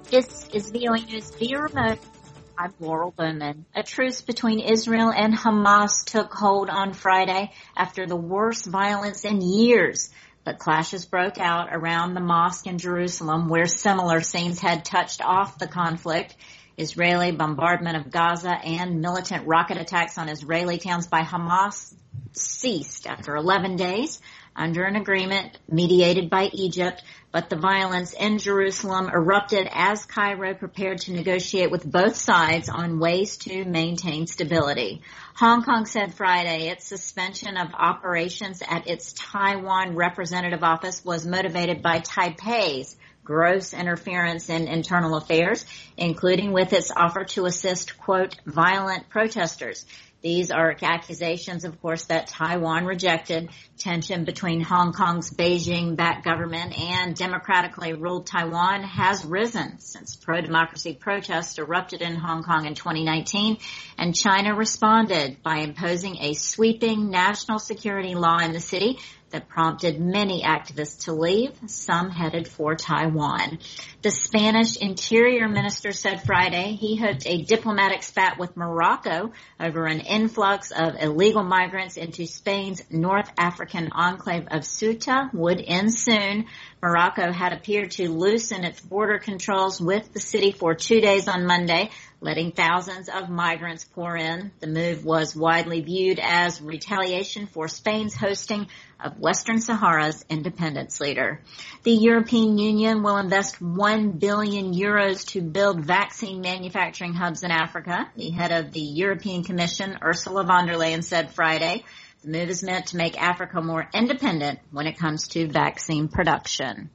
This is VOA News via remote. I'm Laurel Bowman. A truce between Israel and Hamas took hold on Friday after the worst violence in years. But clashes broke out around the mosque in Jerusalem where similar scenes had touched off the conflict. Israeli bombardment of Gaza and militant rocket attacks on Israeli towns by Hamas ceased after 11 days under an agreement mediated by Egypt, but the violence in Jerusalem erupted as Cairo prepared to negotiate with both sides on ways to maintain stability. Hong Kong said Friday its suspension of operations at its Taiwan representative office was motivated by Taipei's gross interference in internal affairs, including with its offer to assist, quote, violent protesters. These are accusations, of course, that Taiwan rejected. Tension between Hong Kong's Beijing-backed government and democratically ruled Taiwan has risen since pro-democracy protests erupted in Hong Kong in 2019, and China responded by imposing a sweeping national security law in the city that prompted many activists to leave, some headed for Taiwan. The Spanish Interior Minister said Friday he hoped a diplomatic spat with Morocco over an influx of illegal migrants into Spain's North African enclave of Ceuta would end soon. Morocco had appeared to loosen its border controls with the city for 2 days on Monday, letting thousands of migrants pour in. The move was widely viewed as retaliation for Spain's hosting of Western Sahara's independence leader. The European Union will invest 1 billion euros to build vaccine manufacturing hubs in Africa. The head of the European Commission, Ursula von der Leyen, said Friday the move is meant to make Africa more independent when it comes to vaccine production.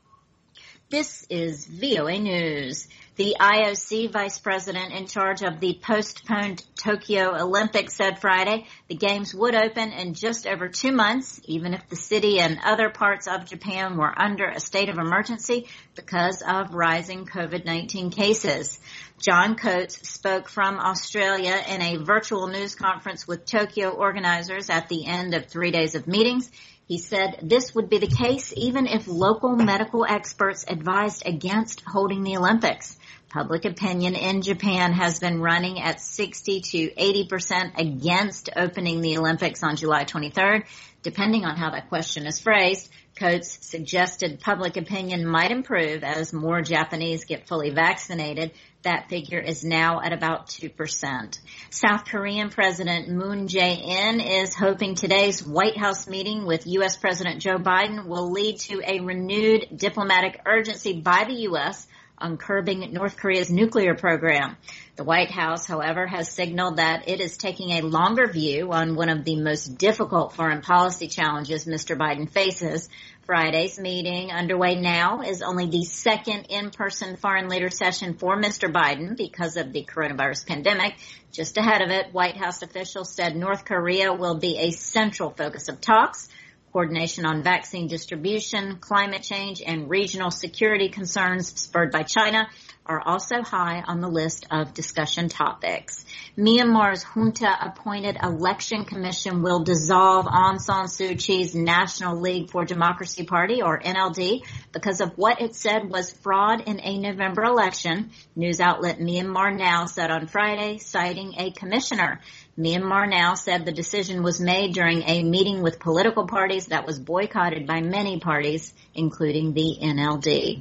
This is VOA News. The IOC vice president in charge of the postponed Tokyo Olympics said Friday the games would open in just over 2 months, even if the city and other parts of Japan were under a state of emergency because of rising COVID-19 cases. John Coates spoke from Australia in a virtual news conference with Tokyo organizers at the end of 3 days of meetings. He said this would be the case even if local medical experts advised against holding the Olympics. Public opinion in Japan has been running at 60 to 80% against opening the Olympics on July 23rd, depending on how that question is phrased. Coates suggested public opinion might improve as more Japanese get fully vaccinated. That figure is now at about 2%. South Korean President Moon Jae-in is hoping today's White House meeting with U.S. President Joe Biden will lead to a renewed diplomatic urgency by the U.S. on curbing North Korea's nuclear program. The White House, however, has signaled that it is taking a longer view on one of the most difficult foreign policy challenges Mr. Biden faces. Friday's meeting, underway now, is only the second in-person foreign leader session for Mr. Biden because of the coronavirus pandemic. Just ahead of it, White House officials said North Korea will be a central focus of talks. Coordination on vaccine distribution, climate change, and regional security concerns spurred by China are also high on the list of discussion topics. Myanmar's junta-appointed election commission will dissolve Aung San Suu Kyi's National League for Democracy Party, or NLD, because of what it said was fraud in a November election, news outlet Myanmar Now said on Friday, citing a commissioner. Myanmar Now said the decision was made during a meeting with political parties that was boycotted by many parties, including the NLD.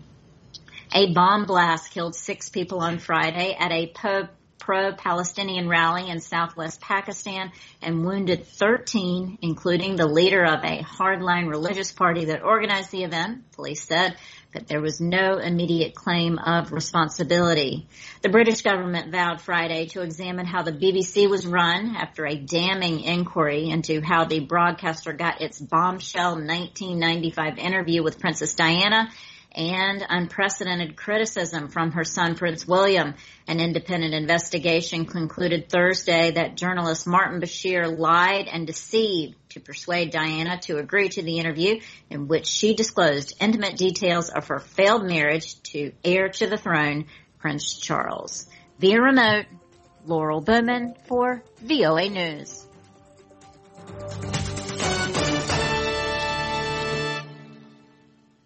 A bomb blast killed 6 people on Friday at a pro-Palestinian rally in southwest Pakistan and wounded 13, including the leader of a hardline religious party that organized the event. Police said that there was no immediate claim of responsibility. The British government vowed Friday to examine how the BBC was run after a damning inquiry into how the broadcaster got its bombshell 1995 interview with Princess Diana and unprecedented criticism from her son, Prince William. An independent investigation concluded Thursday that journalist Martin Bashir lied and deceived to persuade Diana to agree to the interview in which she disclosed intimate details of her failed marriage to heir to the throne, Prince Charles. Via remote, Laurel Bowman for VOA News.